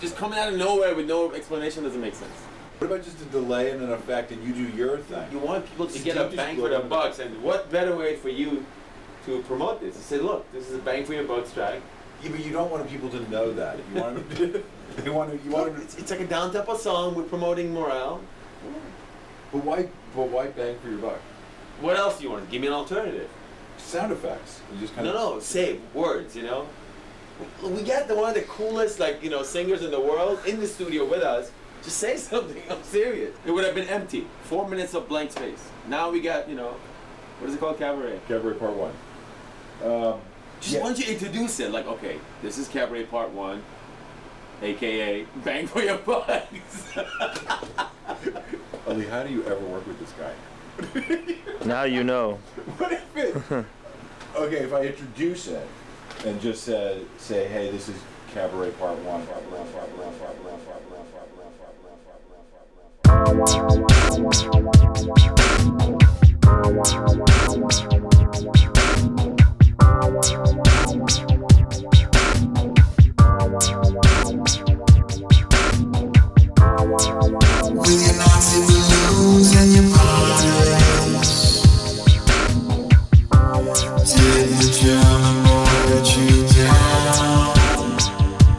just coming out of nowhere with no explanation doesn't make sense. What about just a delay and an effect and you do your thing? You want people to get a bang for their bucks, and what better way for you to promote this? You say, look, this is a bang for your bucks track. Yeah, but you don't want people to know that. You want them to, you want them It's like a down-tempo song. We're promoting morale. But why bang for your buck? What else do you want? Give me an alternative. Sound effects. You just kind of No, say words, you know? We got one of the coolest, like, you know, singers in the world in the studio with us. Just say something. I'm serious. It would have been empty. 4 minutes of blank space. Now we got, you know, what is it called? Cabaret. Cabaret Part 1. Just why don't you introduce it? Like, okay, this is Cabaret Part 1, a.k.a. Bang for Your Bucks. Ali, how do you ever work with this guy? Now you know. What if it... Okay, if I introduce it and just say, hey, this is Cabaret Part 1. With your Nazi balloons and your parties, did the German boy let you down?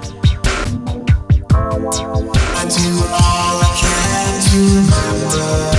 I do all I can to remember